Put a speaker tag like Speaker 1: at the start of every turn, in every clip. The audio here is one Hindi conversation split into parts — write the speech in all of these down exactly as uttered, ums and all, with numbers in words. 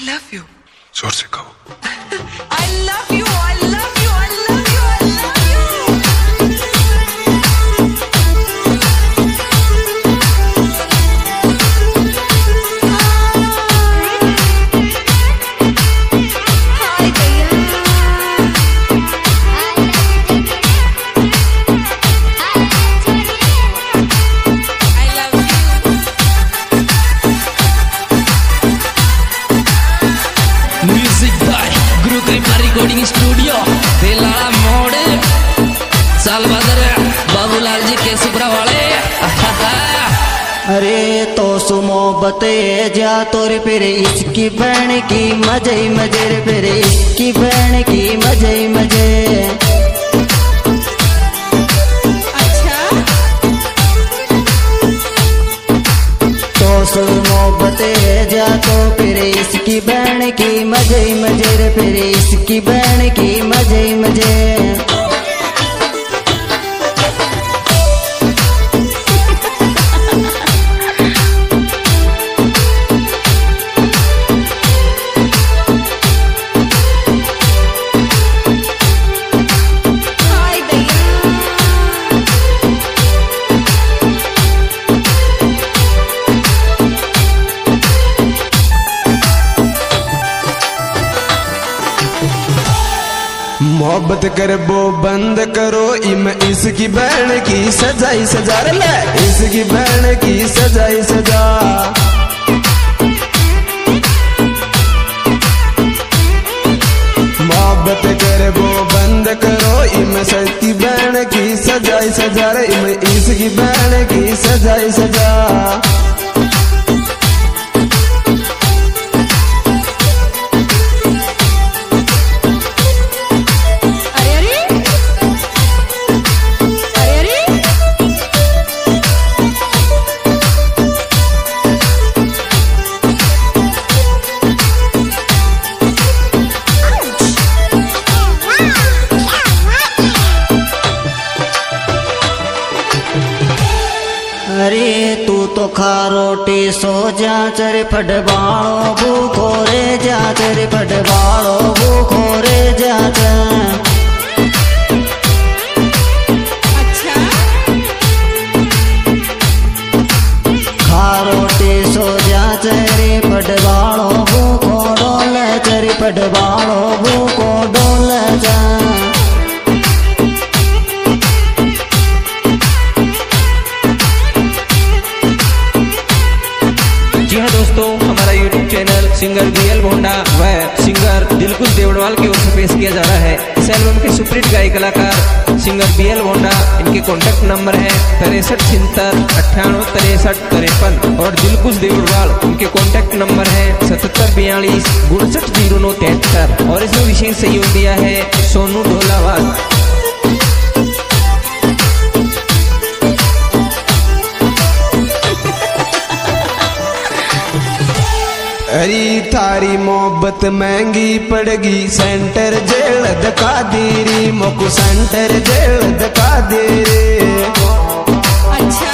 Speaker 1: love you.
Speaker 2: जोर से कहो।
Speaker 1: I love you, I love you, I love you, I love you. Hi भैया। I love you.
Speaker 3: Music by Guru Kripa recording studio बेलाड़ा मोड़ सालबादर बाबूलाल जी के सुपरा वाले।
Speaker 4: अरे तो सुमो बते जा तोर फिर इसकी बहन की मजे ही मजे रे फिर इसकी बहन की मजे ही मजे।
Speaker 1: अच्छा
Speaker 4: तो सुमो बते जा तो फिर इसकी बहन की मजे ही मजे रे फिर इसकी बहन की मजे ही मजे।
Speaker 1: हाय भैया।
Speaker 5: मोहब्बत कर वो बंद करो इम इसकी बहन की सजाई सजा ले इसकी बहन की सजाई सजा। मोहब्बत कर वो बंद करो इम इसकी बहन की सजाई सजा रे इम इसकी बहन की सजाई सजा।
Speaker 1: अरे अरे अरे अरे
Speaker 4: अरे तू तो खा रोटी सो जा चरे फटबाड़ो भूखो रे जा चरे फटबाड़ो भूखो रे जा जा।
Speaker 1: अच्छा
Speaker 4: खा रोटी सो जा चरे फटबाड़ो भूखो डोले चरे फटबाड़ो भूखो डोले जा।
Speaker 3: जी हाँ दोस्तों, हमारा YouTube channel singer B L Bhonda व सिंगर दिलकुश देवड़वाल की ओर से पेश किया जा रहा है। इस एल्बम के सुपरहिट गायक कलाकार सिंगर बीएल भोंडा, इनके कॉन्टैक्ट नंबर है तिरसठ छिहत्तर अट्ठानवे तिरसठ तिरपन और दिलकुश देवड़वाल उनके कॉन्टैक्ट नंबर है सतहत्तर बयालीस उनसठ जीरो नौ तिहत्तर। और इसमें विशेष सहयोग दिया है सोनू ढोलावाल।
Speaker 5: अरे थारी मोहब्बत महंगी पड़गी सेंटर जेल धका दे रे मोको सेंटर जेल धका दे रे।
Speaker 1: अच्छा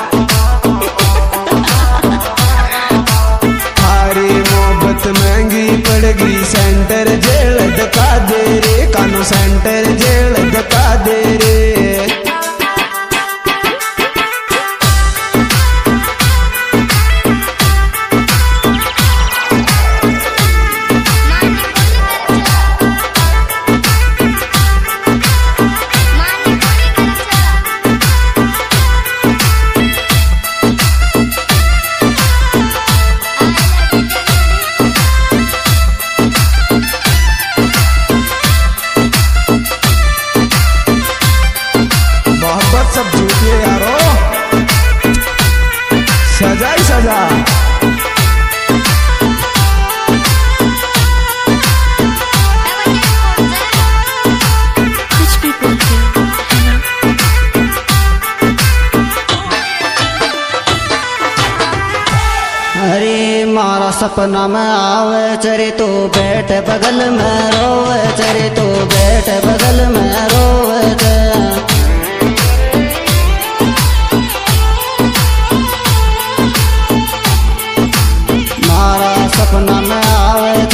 Speaker 5: थारी मोहब्बत महंगी पड़गी सेंटर जेल धका दे रे कानू सेंटर जेल धका दे रे। मोहब्बत सब झूठी है यारो, सजा ही सजा।
Speaker 1: कुछ भी बोलते हो है ना।
Speaker 4: अरे मारा सपना में आवे चरे तो बैठ बगल में रोवे चरे तो बैठ बगल में रोवे चे। सपना में आवे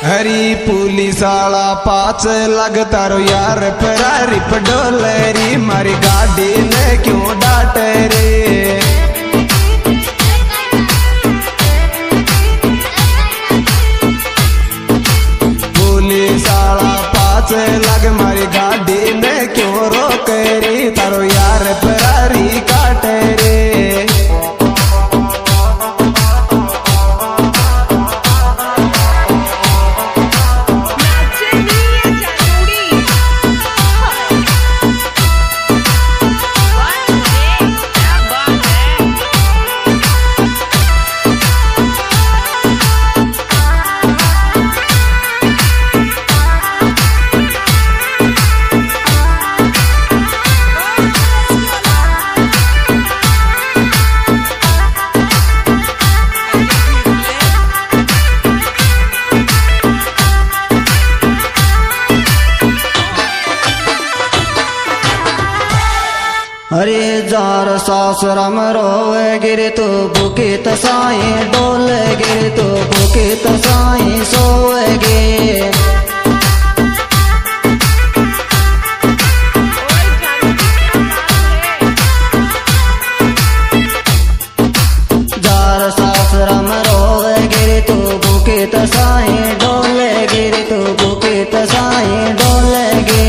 Speaker 5: हरी पुलिस आला पाच लगता रो यार परारी पडोलरी मारी गाड़ी ने क्यों डांटे रे। पुलिस आला पाच लग मारी गाड़ी ने क्यों रोक री तारो यार परारी काटे रे।
Speaker 4: अरे जार सासरम रोवे गिरे तो बुके तसाए डोले गिरे तो बुके तसाए सोएगे। जार सासरम रोवे गिरे तो बुके तसाए डोले गिरे तो बुके तसाए डोलेगे।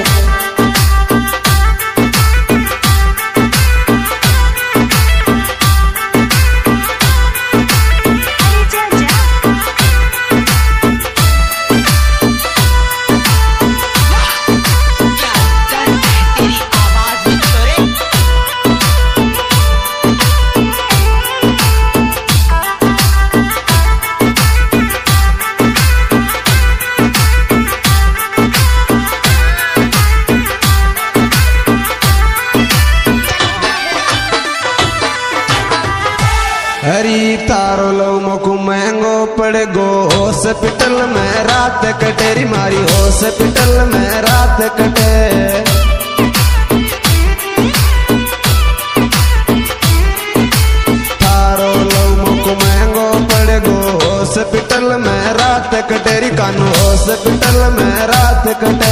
Speaker 5: हरी तारो लो मकु महंगो पड़ गो हॉस्पिटल में रात कटेरी मारी हॉस्पिटल में रात कटे। तारो लो मकु महंगो पड़ गो हॉस्पिटल में रात कटेरी कानू हॉस्पिटल में रात कटे।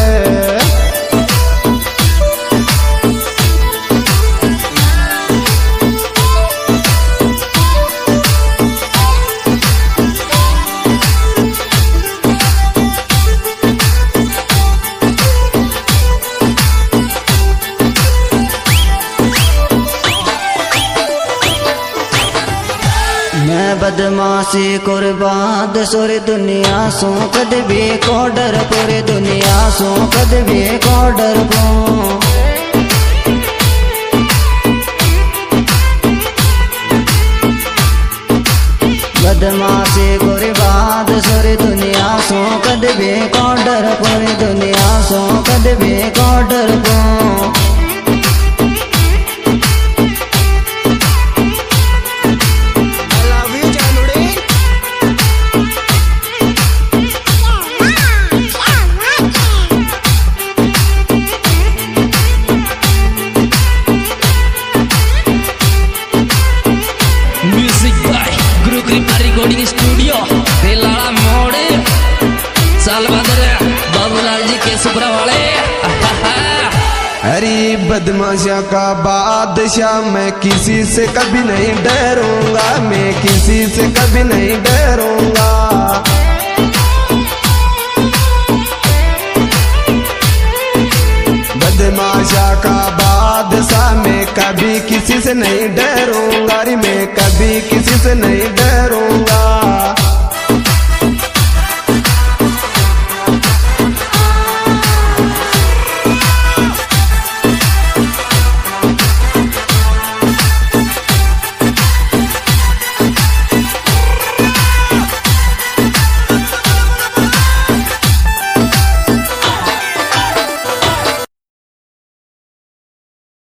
Speaker 4: मैं बदमाशी कुर्बान सोरे दुनिया सो कद भी को डर पूरे दुनिया सो कद भी को डर को। बदमाशी कुर्बान सोरे दुनिया सो कद भी को डर पूरे दुनिया सो कद भी को डर को।
Speaker 2: रिकॉर्डिंग स्टूडियो बेलाड़ा मोड़ सालबहादुर बाबूलाल जी के सुपरा वाले।
Speaker 5: हरी बदमाशा का बादशाह मैं किसी से कभी नहीं डरूंगा मैं किसी से कभी नहीं डरूंगा। बदमाशा का बादशाह मैं कभी किसी से नहीं डरूंगा रे मैं कभी किसी से नहीं डरूंगा।